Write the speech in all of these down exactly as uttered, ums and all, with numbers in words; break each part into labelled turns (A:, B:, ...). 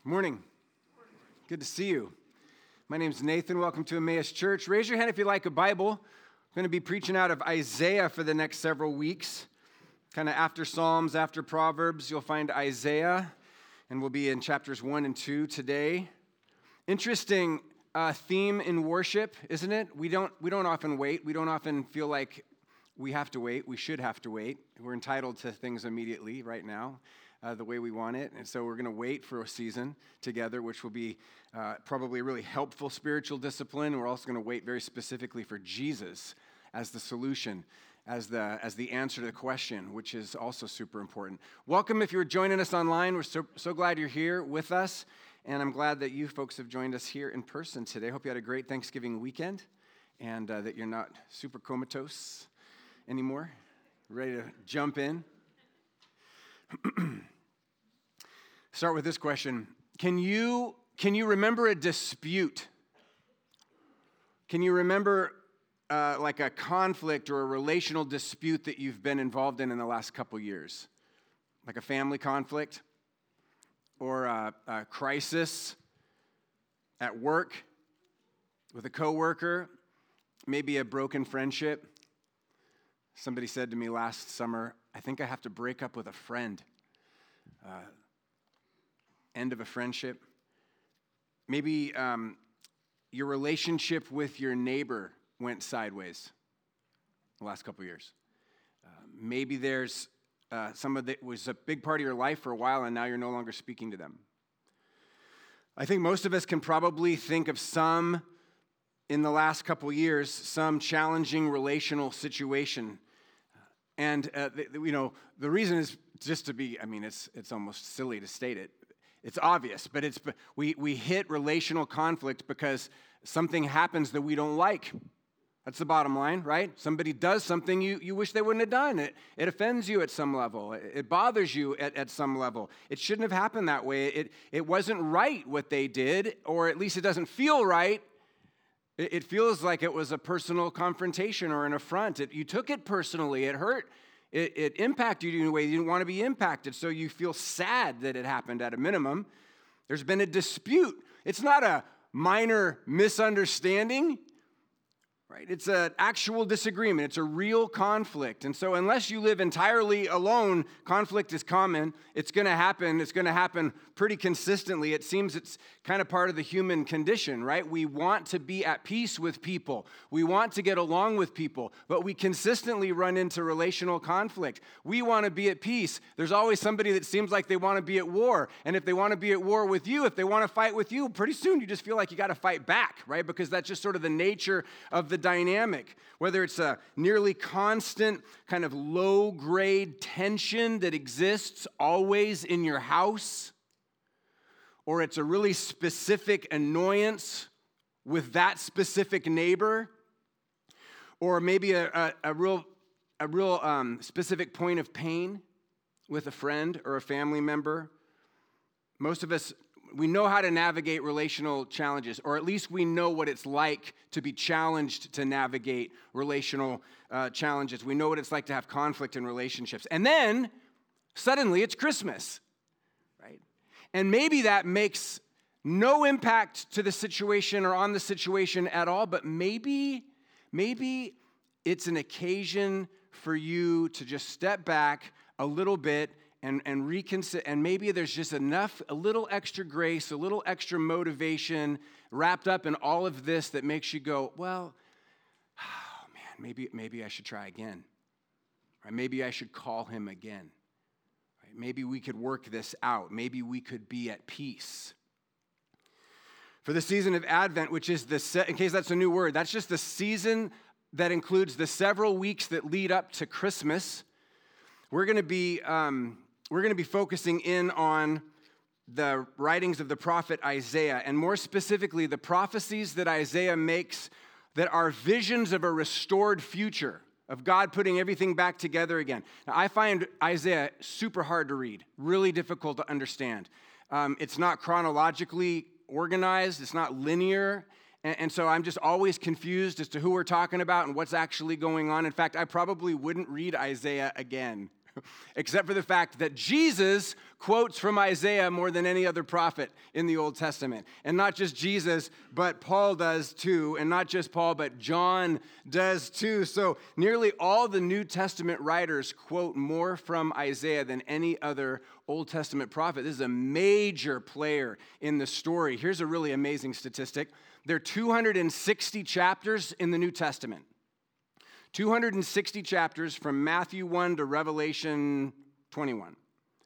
A: Morning. Good to see you. My name is Nathan. Welcome to Emmaus Church. Raise your hand if you like a Bible. I'm going to be preaching out of Isaiah for the next several weeks. Kind of after Psalms, after Proverbs, you'll find Isaiah, and we'll be in chapters one and two today. Interesting uh, theme in worship, isn't it? We don't we don't often wait. We don't often feel like we have to wait. We should have to wait. We're entitled to things immediately right now. Uh, the way we want it. And so we're going to wait for a season together, which will be uh, probably a really helpful spiritual discipline. We're also going to wait very specifically for Jesus as the solution, as the as the answer to the question, which is also super important. Welcome if you're joining us online. We're so, so glad you're here with us. And I'm glad that you folks have joined us here in person today. Hope you had a great Thanksgiving weekend and uh, that you're not super comatose anymore. Ready to jump in. Start with this question. Can you, can you remember a dispute? Can you remember uh, like a conflict or a relational dispute that you've been involved in in the last couple years? Like a family conflict or a, a crisis at work with a coworker, maybe a broken friendship. Somebody said to me last summer, I think I have to break up with a friend. Uh, end of a friendship. Maybe um, your relationship with your neighbor went sideways the last couple years. Uh, maybe there's uh, someone that was a big part of your life for a while and now you're no longer speaking to them. I think most of us can probably think of some in the last couple years, some challenging relational situation. And, uh, the, you know, the reason is just to be, I mean, it's it's almost silly to state it. It's obvious, but it's we, we hit relational conflict because something happens that we don't like. That's the bottom line, right? Somebody does something you, you wish they wouldn't have done. It, it offends you at some level. It, it bothers you at, at some level. It shouldn't have happened that way. It, it wasn't right what they did, or at least it doesn't feel right. It, it feels like it was a personal confrontation or an affront. It, you took it personally. It hurt. It, it impacted you in a way you didn't want to be impacted, so you feel sad that it happened at a minimum. There's been a dispute. It's not a minor misunderstanding, right? It's an actual disagreement. It's a real conflict. And so unless you live entirely alone, conflict is common. It's going to happen. It's going to happen pretty consistently. It seems it's kind of part of the human condition, right? We want to be at peace with people. We want to get along with people, but we consistently run into relational conflict. We want to be at peace. There's always somebody that seems like they want to be at war. And if they want to be at war with you, if they want to fight with you, pretty soon you just feel like you got to fight back, right? Because that's just sort of the nature of the dynamic. Whether it's a nearly constant kind of low-grade tension that exists always in your house, or it's a really specific annoyance with that specific neighbor, or maybe a, a, a real, a real um, specific point of pain with a friend or a family member. Most of us, we know how to navigate relational challenges, or at least we know what it's like to be challenged to navigate relational uh, challenges. We know what it's like to have conflict in relationships. And then, suddenly, it's Christmas, right? And maybe that makes no impact to the situation or on the situation at all, but maybe, maybe it's an occasion for you to just step back a little bit and, and reconsider, and maybe there's just enough, a little extra grace, a little extra motivation wrapped up in all of this that makes you go, well, oh man, maybe, maybe I should try again. Or maybe I should call him again. Maybe we could work this out. Maybe we could be at peace. For the season of Advent, which is the, se- in case that's a new word, that's just the season that includes the several weeks that lead up to Christmas. We're going to be um, we're going to be focusing in on the writings of the prophet Isaiah, and more specifically, the prophecies that Isaiah makes that are visions of a restored future, of God putting everything back together again. Now, I find Isaiah super hard to read, really difficult to understand. Um, it's not chronologically organized, it's not linear, and, and so I'm just always confused as to who we're talking about and what's actually going on. In fact, I probably wouldn't read Isaiah again except for the fact that Jesus quotes from Isaiah more than any other prophet in the Old Testament. And not just Jesus, but Paul does too. And not just Paul, but John does too. So nearly all the New Testament writers quote more from Isaiah than any other Old Testament prophet. This is a major player in the story. Here's a really amazing statistic. There are two hundred sixty chapters in the New Testament. two hundred sixty chapters from Matthew one to Revelation twenty-one.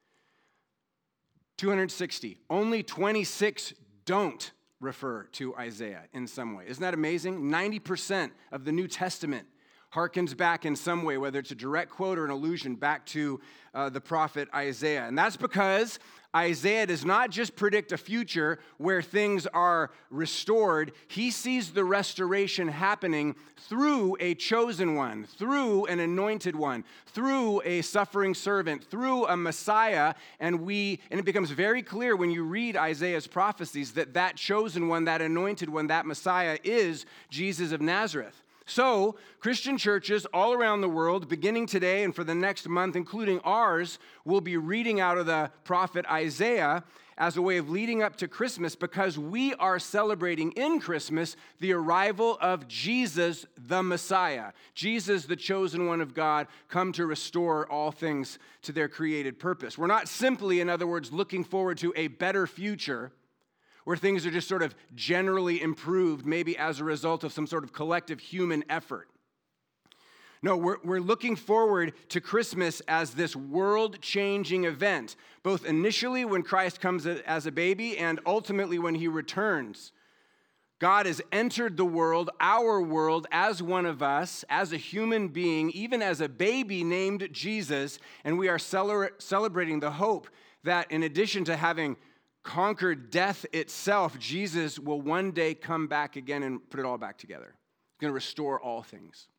A: two hundred sixty. Only twenty-six don't refer to Isaiah in some way. Isn't that amazing? ninety percent of the New Testament harkens back in some way, whether it's a direct quote or an allusion back to uh, the prophet Isaiah. And that's because Isaiah does not just predict a future where things are restored. He sees the restoration happening through a chosen one, through an anointed one, through a suffering servant, through a Messiah. And we, and it becomes very clear when you read Isaiah's prophecies that that chosen one, that anointed one, that Messiah is Jesus of Nazareth. So, Christian churches all around the world, beginning today and for the next month, including ours, will be reading out of the prophet Isaiah as a way of leading up to Christmas because we are celebrating in Christmas the arrival of Jesus, the Messiah. Jesus, the chosen one of God, come to restore all things to their created purpose. We're not simply, in other words, looking forward to a better future where things are just sort of generally improved, maybe as a result of some sort of collective human effort. No, we're, we're looking forward to Christmas as this world-changing event, both initially when Christ comes as a baby and ultimately when he returns. God has entered the world, our world, as one of us, as a human being, even as a baby named Jesus, and we are cele- celebrating the hope that in addition to having conquered death itself, Jesus will one day come back again and put it all back together. He's going to restore all things.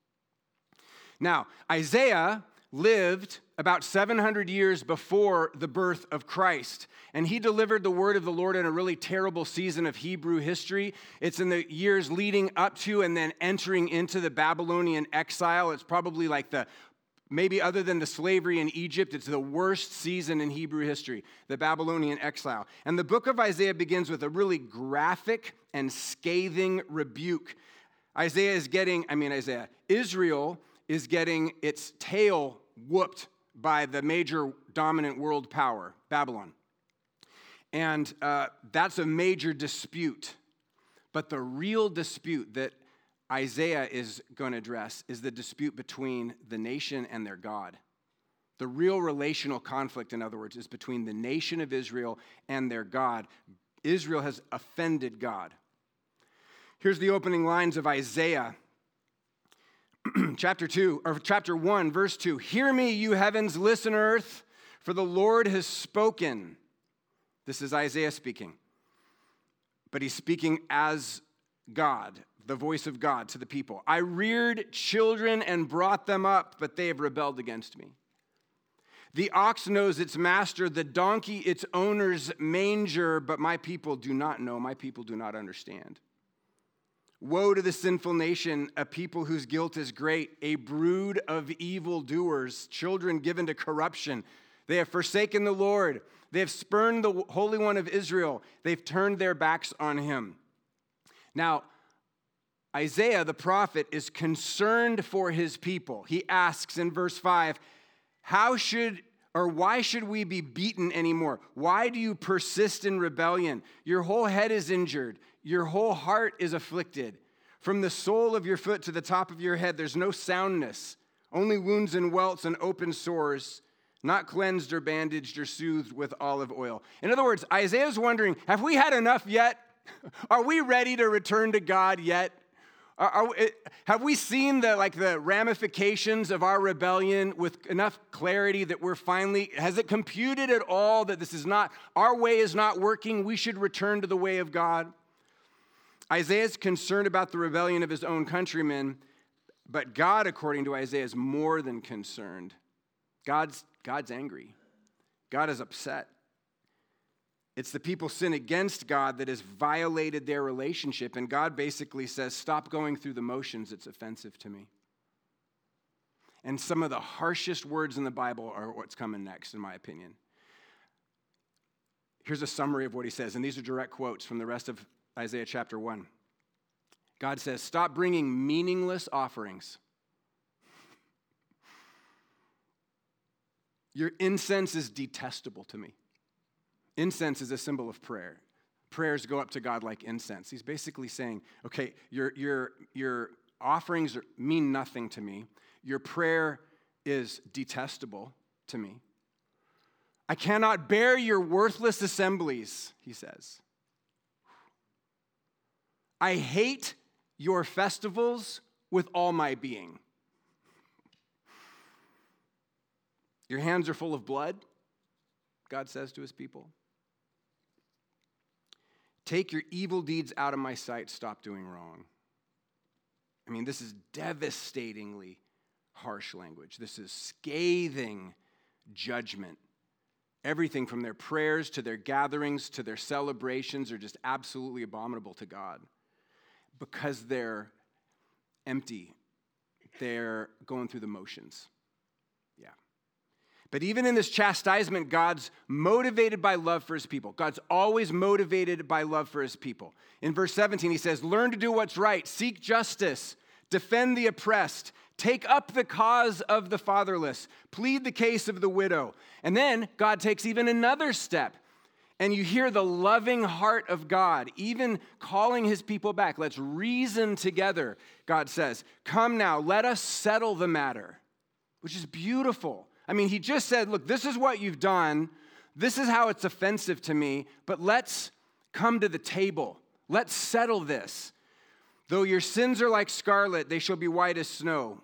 A: Now, Isaiah lived about seven hundred years before the birth of Christ, and he delivered the word of the Lord in a really terrible season of Hebrew history. It's in the years leading up to and then entering into the Babylonian exile. It's probably like the Maybe other than the slavery in Egypt, it's the worst season in Hebrew history, the Babylonian exile. And the book of Isaiah begins with a really graphic and scathing rebuke. Isaiah is getting, I mean Isaiah, Israel is getting its tail whooped by the major dominant world power, Babylon. And uh, that's a major dispute. But the real dispute that Isaiah is going to address is the dispute between the nation and their God. The real relational conflict, in other words, is between the nation of Israel and their God. Israel has offended God. Here's the opening lines of Isaiah. chapter two, or chapter one, verse two. Hear me, you heavens, listen, earth, for the Lord has spoken. This is Isaiah speaking. But he's speaking as God, the voice of God to the people. I reared children and brought them up, but they have rebelled against me. The ox knows its master, the donkey its owner's manger, but my people do not know, my people do not understand. Woe to the sinful nation, a people whose guilt is great, a brood of evildoers, children given to corruption. They have forsaken the Lord. They have spurned the Holy One of Israel. They've turned their backs on him. Now, Isaiah, the prophet, is concerned for his people. He asks in verse five, how should or why should we be beaten anymore? Why do you persist in rebellion? Your whole head is injured. Your whole heart is afflicted. From the sole of your foot to the top of your head, there's no soundness, only wounds and welts and open sores, not cleansed or bandaged or soothed with olive oil. In other words, Isaiah's wondering, have we had enough yet? Are we ready to return to God yet? Are, are, have we seen the like the ramifications of our rebellion with enough clarity that we're finally, has it computed at all that this is not, our way is not working, we should return to the way of God? Isaiah's concerned about the rebellion of his own countrymen, but God, according to Isaiah, is more than concerned. God's, God's angry. God is upset. It's the people's sin against God that has violated their relationship, and God basically says, stop going through the motions, it's offensive to me. And some of the harshest words in the Bible are what's coming next, in my opinion. Here's a summary of what he says, and these are direct quotes from the rest of Isaiah chapter one. God says, "Stop bringing meaningless offerings. Your incense is detestable to me." Incense is a symbol of prayer. Prayers go up to God like incense. He's basically saying, okay, your, your, your offerings are, mean nothing to me. Your prayer is detestable to me. I cannot bear your worthless assemblies, he says. I hate your festivals with all my being. Your hands are full of blood, God says to his people. Take your evil deeds out of my sight. Stop doing wrong. I mean, this is devastatingly harsh language. This is scathing judgment. Everything from their prayers to their gatherings to their celebrations are just absolutely abominable to God because they're empty. They're going through the motions. Yeah. But even in this chastisement, God's motivated by love for his people. God's always motivated by love for his people. In verse seventeen, he says, learn to do what's right, seek justice, defend the oppressed, take up the cause of the fatherless, plead the case of the widow. And then God takes even another step. And you hear the loving heart of God, even calling his people back. Let's reason together, God says. Come now, let us settle the matter, which is beautiful. I mean, he just said, look, this is what you've done. This is how it's offensive to me, but let's come to the table. Let's settle this. Though your sins are like scarlet, they shall be white as snow.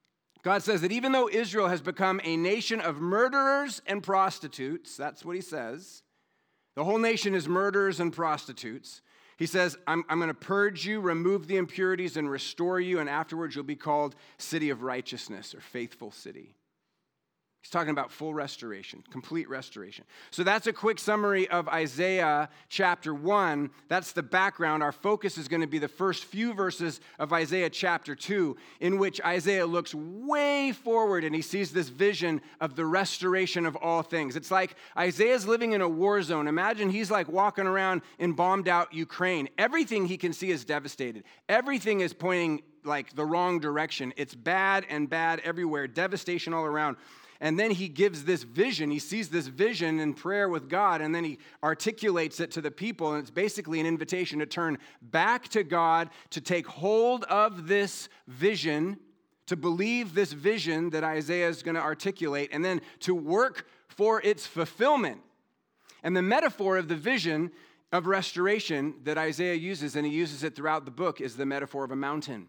A: God says that even though Israel has become a nation of murderers and prostitutes, that's what he says. The whole nation is murderers and prostitutes. He says, I'm, I'm going to purge you, remove the impurities, and restore you, and afterwards you'll be called City of Righteousness or Faithful City. He's talking about full restoration, complete restoration. So that's a quick summary of Isaiah chapter one. That's the background. Our focus is going to be the first few verses of Isaiah chapter two, in which Isaiah looks way forward and he sees this vision of the restoration of all things. It's like Isaiah's living in a war zone. Imagine he's like walking around in bombed out Ukraine. Everything he can see is devastated. Everything is pointing like the wrong direction. It's bad and bad everywhere, devastation all around. And then he gives this vision. He sees this vision in prayer with God, and then he articulates it to the people. And it's basically an invitation to turn back to God, to take hold of this vision, to believe this vision that Isaiah is going to articulate, and then to work for its fulfillment. And the metaphor of the vision of restoration that Isaiah uses, and he uses it throughout the book, is the metaphor of a mountain,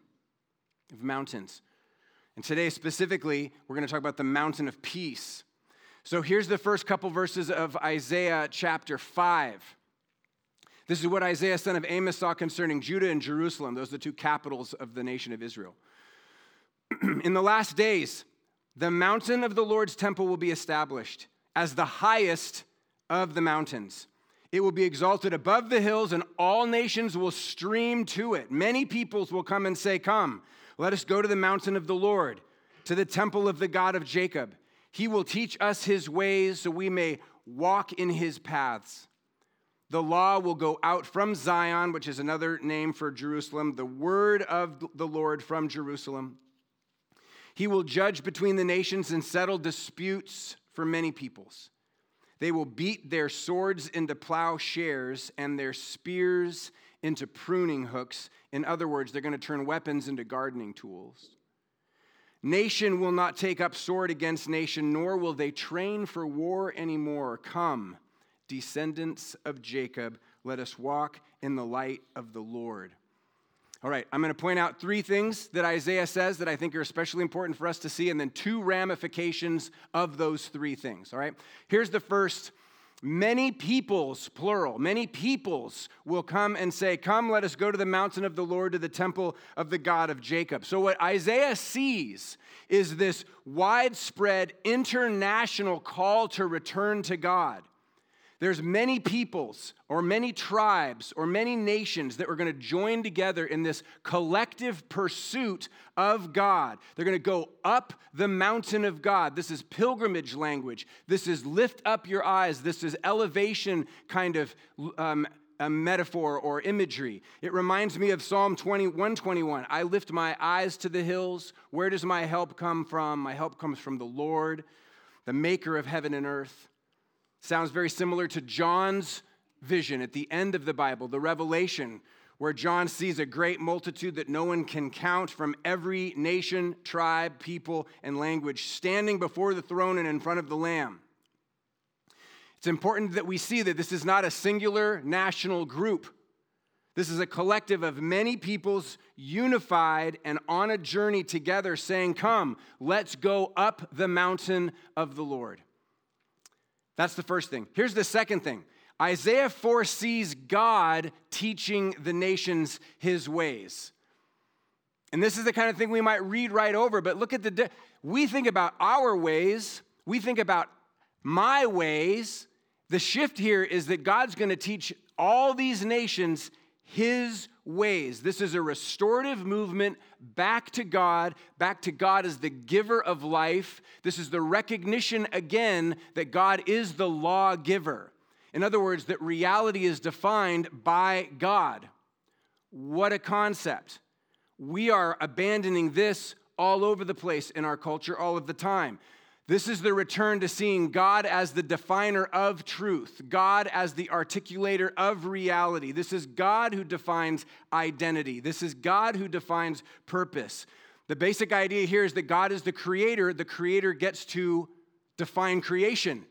A: of mountains. And today specifically, we're going to talk about the mountain of peace. So here's the first couple verses of Isaiah chapter five. This is what Isaiah, son of Amos, saw concerning Judah and Jerusalem. Those are the two capitals of the nation of Israel. In the last days, the mountain of the Lord's temple will be established as the highest of the mountains. It will be exalted above the hills, and all nations will stream to it. Many peoples will come and say, come, let us go to the mountain of the Lord, to the temple of the God of Jacob. He will teach us his ways so we may walk in his paths. The law will go out from Zion, which is another name for Jerusalem, the word of the Lord from Jerusalem. He will judge between the nations and settle disputes for many peoples. They will beat their swords into plowshares and their spears into pruning hooks. In other words, they're going to turn weapons into gardening tools. Nation will not take up sword against nation, nor will they train for war anymore. Come, descendants of Jacob, let us walk in the light of the Lord. All right, I'm going to point out three things that Isaiah says that I think are especially important for us to see, and then two ramifications of those three things, all right? Here's the first. Many peoples, plural, many peoples will come and say, come, let us go to the mountain of the Lord, to the temple of the God of Jacob. So what Isaiah sees is this widespread international call to return to God. There's many peoples or many tribes or many nations that are going to join together in this collective pursuit of God. They're going to go up the mountain of God. This is pilgrimage language. This is lift up your eyes. This is elevation kind of um, a metaphor or imagery. It reminds me of Psalm one twenty-one. I lift my eyes to the hills. Where does my help come from? My help comes from the Lord, the maker of heaven and earth. Sounds very similar to John's vision at the end of the Bible, the Revelation, where John sees a great multitude that no one can count from every nation, tribe, people, and language standing before the throne and in front of the Lamb. It's important that we see that this is not a singular national group. This is a collective of many peoples unified and on a journey together saying, come, let's go up the mountain of the Lord. That's the first thing. Here's the second thing. Isaiah foresees God teaching the nations his ways. And this is the kind of thing we might read right over, but look at the, di- we think about our ways, we think about my ways. The shift here is that God's going to teach all these nations his ways. This is a restorative movement back to God, back to God as the giver of life. This is the recognition again that God is the lawgiver. In other words, that reality is defined by God. What a concept. We are abandoning this all over the place in our culture all of the time. This is the return to seeing God as the definer of truth, God as the articulator of reality. This is God who defines identity. This is God who defines purpose. The basic idea here is that God is the creator. The creator gets to define creation.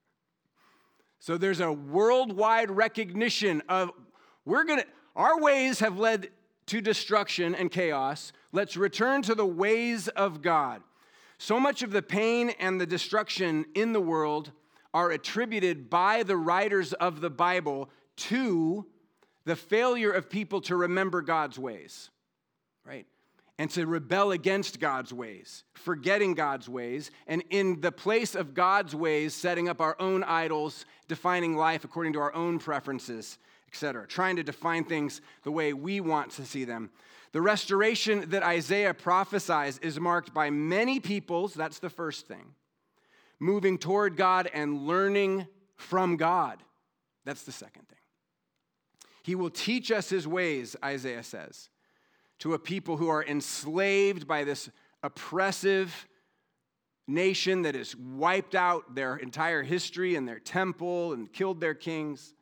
A: So there's a worldwide recognition of we're going to, our ways have led to destruction and chaos. Let's return to the ways of God. So much of the pain and the destruction in the world are attributed by the writers of the Bible to the failure of people to remember God's ways, right? And to rebel against God's ways, forgetting God's ways, and in the place of God's ways, setting up our own idols, defining life according to our own preferences, et cetera, trying to define things the way we want to see them. The restoration that Isaiah prophesies is marked by many peoples, that's the first thing, moving toward God and learning from God. That's the second thing. He will teach us his ways, Isaiah says, to a people who are enslaved by this oppressive nation that has wiped out their entire history and their temple and killed their kings.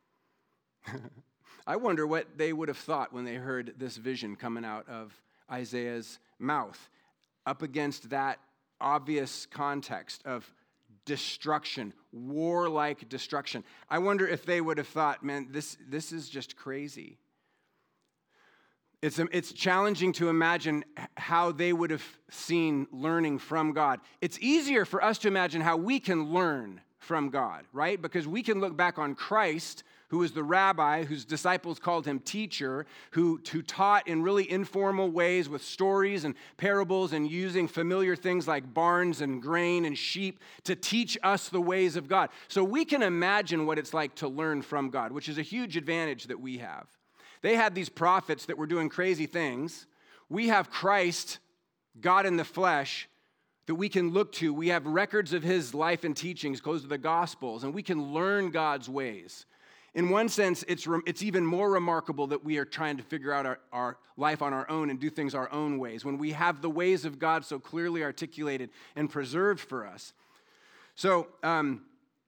A: I wonder what they would have thought when they heard this vision coming out of Isaiah's mouth, up against that obvious context of destruction, warlike destruction. I wonder if they would have thought, man, this, this is just crazy. It's, it's challenging to imagine how they would have seen learning from God. It's easier for us to imagine how we can learn from God, right? Because we can look back on Christ, who was the rabbi, whose disciples called him teacher, who, who taught in really informal ways with stories and parables and using familiar things like barns and grain and sheep to teach us the ways of God. So we can imagine what it's like to learn from God, which is a huge advantage that we have. They had these prophets that were doing crazy things. We have Christ, God in the flesh, that we can look to. We have records of his life and teachings, goes to the Gospels, and we can learn God's ways. In one sense, it's, it's even more remarkable that we are trying to figure out our, our life on our own and do things our own ways, when we have the ways of God so clearly articulated and preserved for us. So um,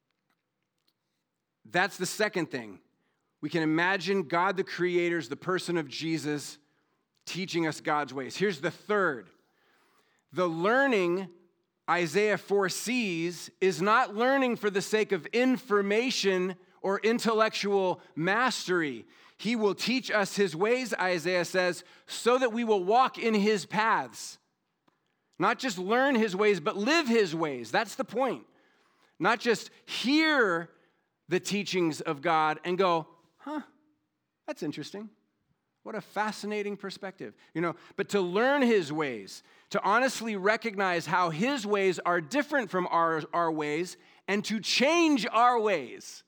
A: that's the second thing. We can imagine God the Creator, the person of Jesus, teaching us God's ways. Here's the third. The learning Isaiah foresees is not learning for the sake of information or intellectual mastery. He will teach us his ways, Isaiah says, so that we will walk in his paths. Not just learn his ways, but live his ways. That's the point. Not just hear the teachings of God and go, huh, that's interesting. What a fascinating perspective. You know, but to learn his ways, to honestly recognize how his ways are different from our, our ways, and to change our ways.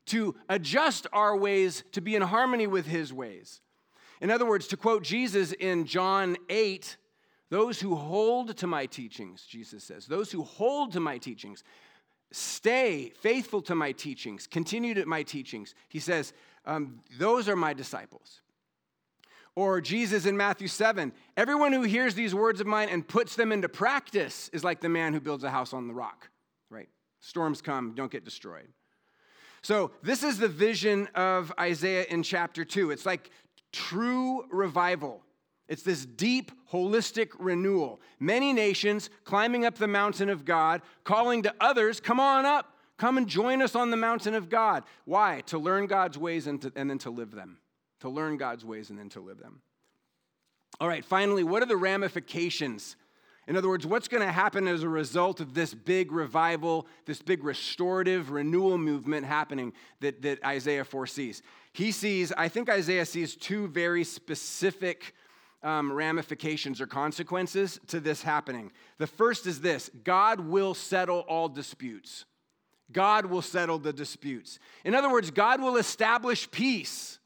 A: to adjust our ways to be in harmony with his ways. In other words, to quote Jesus in John eight, those who hold to my teachings, Jesus says, those who hold to my teachings, stay faithful to my teachings, continue to my teachings. He says, um, those are my disciples. Or Jesus in Matthew seven, everyone who hears these words of mine and puts them into practice is like the man who builds a house on the rock, right? Storms come, don't get destroyed. So this is the vision of Isaiah in chapter two. It's like true revival. It's this deep, holistic renewal. Many nations climbing up the mountain of God, calling to others, come on up, come and join us on the mountain of God. Why? To learn God's ways and, to, and then to live them. To learn God's ways and then to live them. All right, finally, what are the ramifications? In other words, what's going to happen as a result of this big revival, this big restorative renewal movement happening that, that Isaiah foresees? He sees, I think Isaiah sees two very specific um, ramifications or consequences to this happening. The first is this: God will settle all disputes. God will settle the disputes. In other words, God will establish peace.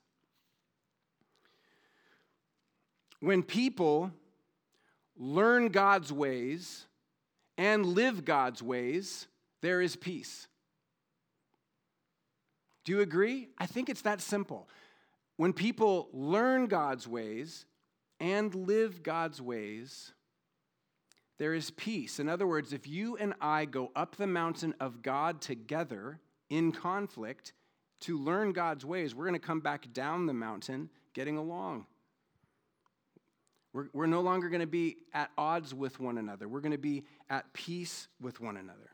A: When people learn God's ways and live God's ways, there is peace. Do you agree? I think it's that simple. When people learn God's ways and live God's ways, there is peace. In other words, if you and I go up the mountain of God together in conflict to learn God's ways, we're going to come back down the mountain getting along. We're, we're no longer going to be at odds with one another. We're going to be at peace with one another.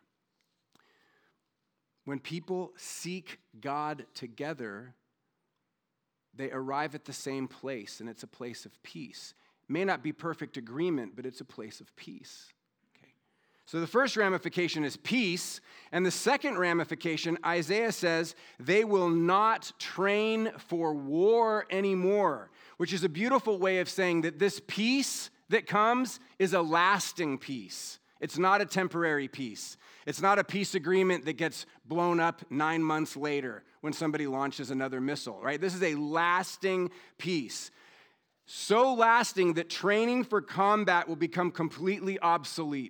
A: When people seek God together, they arrive at the same place, and it's a place of peace. It may not be perfect agreement, but it's a place of peace. Okay. So the first ramification is peace, and the second ramification, Isaiah says, they will not train for war anymore, which is a beautiful way of saying that this peace that comes is a lasting peace. It's not a temporary peace. It's not a peace agreement that gets blown up nine months later when somebody launches another missile, right? This is a lasting peace. So lasting that training for combat will become completely obsolete,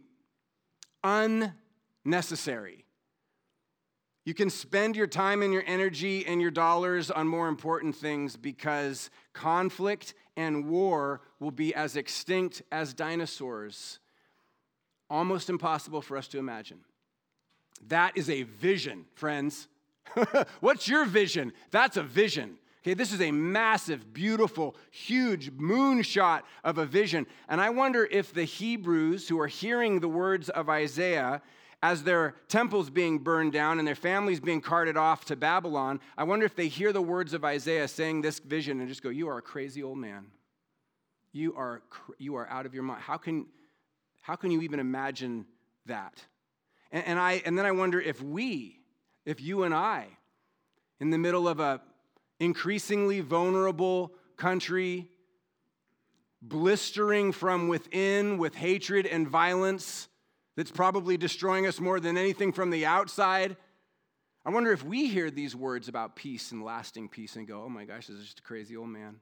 A: unnecessary. You can spend your time and your energy and your dollars on more important things because conflict and war will be as extinct as dinosaurs. Almost impossible for us to imagine. That is a vision, friends. What's your vision? That's a vision. Okay, this is a massive, beautiful, huge moonshot of a vision. And I wonder if the Hebrews who are hearing the words of Isaiah as their temples being burned down and their families being carted off to Babylon, I wonder if they hear the words of Isaiah saying this vision and just go, you are a crazy old man. You are, you are out of your mind. How can, how can you even imagine that? And, and, I, and then I wonder if we, if you and I, in the middle of a increasingly vulnerable country, blistering from within with hatred and violence that's probably destroying us more than anything from the outside, I wonder if we hear these words about peace and lasting peace and go, oh my gosh, this is just a crazy old man.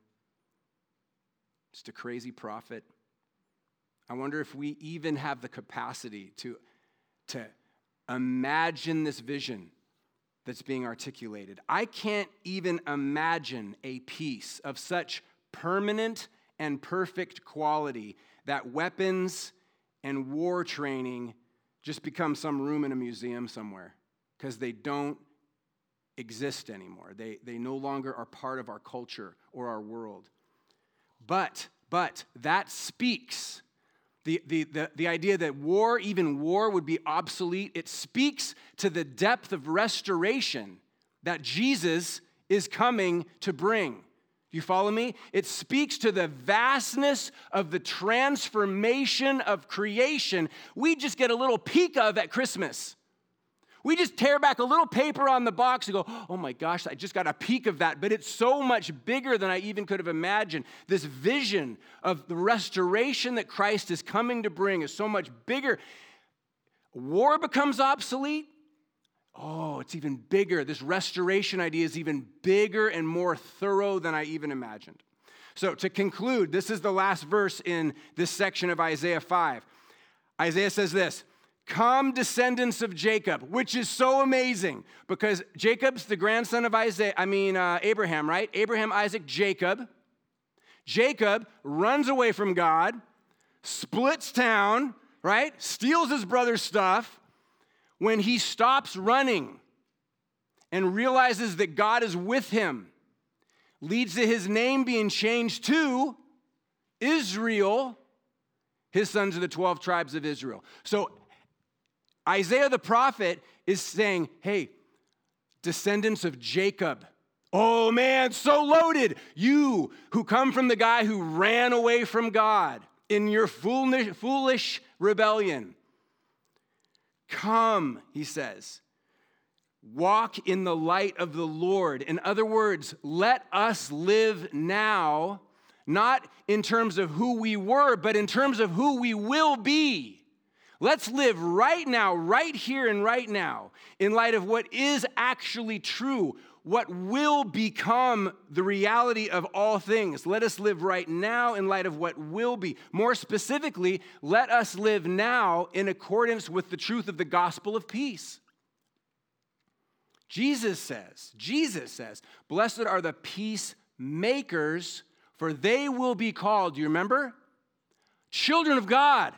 A: Just a crazy prophet. I wonder if we even have the capacity to, to imagine this vision that's being articulated. I can't even imagine a peace of such permanent and perfect quality that weapons and war training just become some room in a museum somewhere because they don't exist anymore. They, they no longer are part of our culture or our world. But, but that speaks, the, the, the, the idea that war, even war, would be obsolete, it speaks to the depth of restoration that Jesus is coming to bring. You follow me? It speaks to the vastness of the transformation of creation we just get a little peek of at Christmas. We just tear back a little paper on the box and go, oh my gosh, I just got a peek of that. But it's so much bigger than I even could have imagined. This vision of the restoration that Christ is coming to bring is so much bigger. War becomes obsolete. Oh, it's even bigger. This restoration idea is even bigger and more thorough than I even imagined. So to conclude, this is the last verse in this section of Isaiah five. Isaiah says this, "Come, descendants of Jacob," which is so amazing because Jacob's the grandson of Isaiah, I mean uh, Abraham, right? Abraham, Isaac, Jacob. Jacob runs away from God, splits town, right? Steals his brother's stuff. When he stops running and realizes that God is with him, leads to his name being changed to Israel. His sons are the twelve tribes of Israel. So Isaiah the prophet is saying, hey, descendants of Jacob. Oh man, so loaded. You who come from the guy who ran away from God in your foolish, foolish rebellion. Come, he says, walk in the light of the Lord. In other words, let us live now, not in terms of who we were, but in terms of who we will be. Let's live right now, right here and right now, in light of what is actually true, what will become the reality of all things. Let us live right now in light of what will be. More specifically, let us live now in accordance with the truth of the gospel of peace. Jesus says, Jesus says, blessed are the peacemakers, for they will be called, do you remember? Children of God.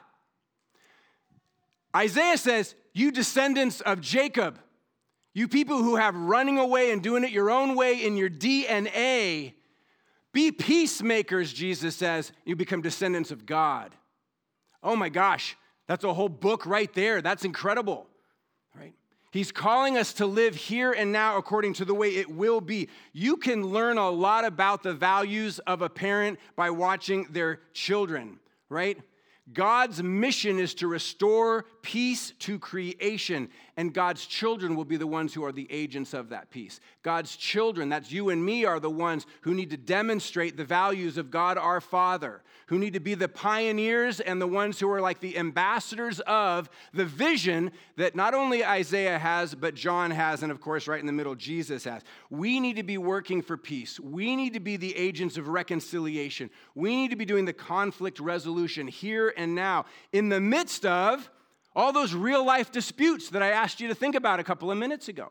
A: Isaiah says, you descendants of Jacob, you people who have running away and doing it your own way in your D N A, be peacemakers, Jesus says. You become descendants of God. Oh my gosh, that's a whole book right there. That's incredible, right? He's calling us to live here and now according to the way it will be. You can learn a lot about the values of a parent by watching their children, right? God's mission is to restore peace to creation, and God's children will be the ones who are the agents of that peace. God's children, that's you and me, are the ones who need to demonstrate the values of God our Father, who need to be the pioneers and the ones who are like the ambassadors of the vision that not only Isaiah has, but John has, and of course, right in the middle, Jesus has. We need to be working for peace. We need to be the agents of reconciliation. We need to be doing the conflict resolution here and now, in the midst of all those real life disputes that I asked you to think about a couple of minutes ago.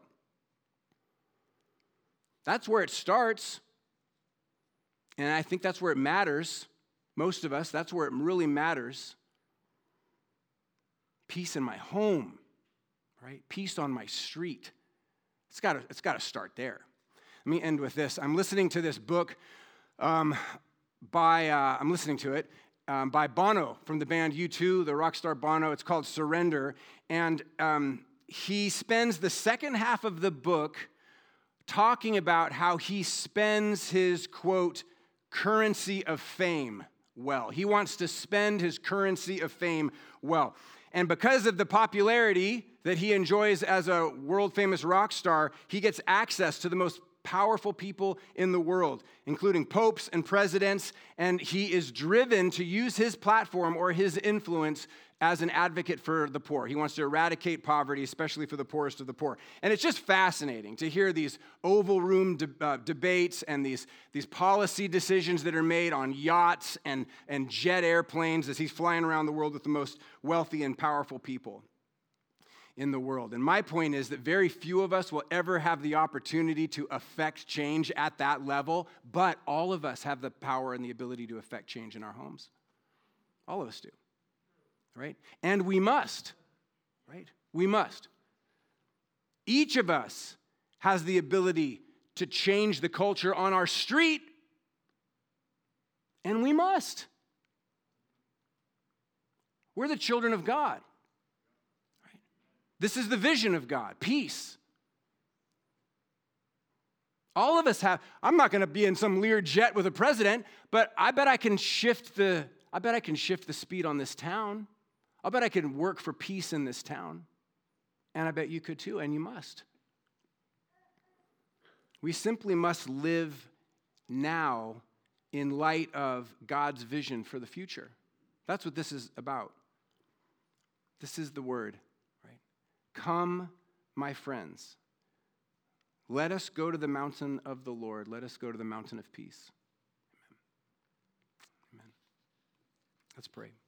A: That's where it starts. And I think that's where it matters. Most of us, that's where it really matters. Peace in my home, right? Peace on my street. It's got to, it's got to start there. Let me end with this. I'm listening to this book um, by, uh, I'm listening to it, Um, by Bono from the band U two, the rock star Bono. It's called Surrender. And um, he spends the second half of the book talking about how he spends his, quote, currency of fame well. He wants to spend his currency of fame well. And because of the popularity that he enjoys as a world-famous rock star, he gets access to the most powerful people in the world, including popes and presidents, and he is driven to use his platform or his influence as an advocate for the poor. He wants to eradicate poverty, especially for the poorest of the poor. And it's just fascinating to hear these Oval Room de- uh, debates and these, these policy decisions that are made on yachts and, and jet airplanes as he's flying around the world with the most wealthy and powerful people in the world. And my point is that very few of us will ever have the opportunity to affect change at that level, but all of us have the power and the ability to affect change in our homes. All of us do, right? And we must, right? We must. Each of us has the ability to change the culture on our street, and we must. We're the children of God. This is the vision of God, peace. All of us have, I'm not going to be in some Lear jet with a president, but I bet I can shift the, I bet I can shift the speed on this town. I bet I can work for peace in this town. And I bet you could too, and you must. We simply must live now in light of God's vision for the future. That's what this is about. This is the word. Come, my friends, let us go to the mountain of the Lord. Let us go to the mountain of peace. Amen. Amen. Let's pray.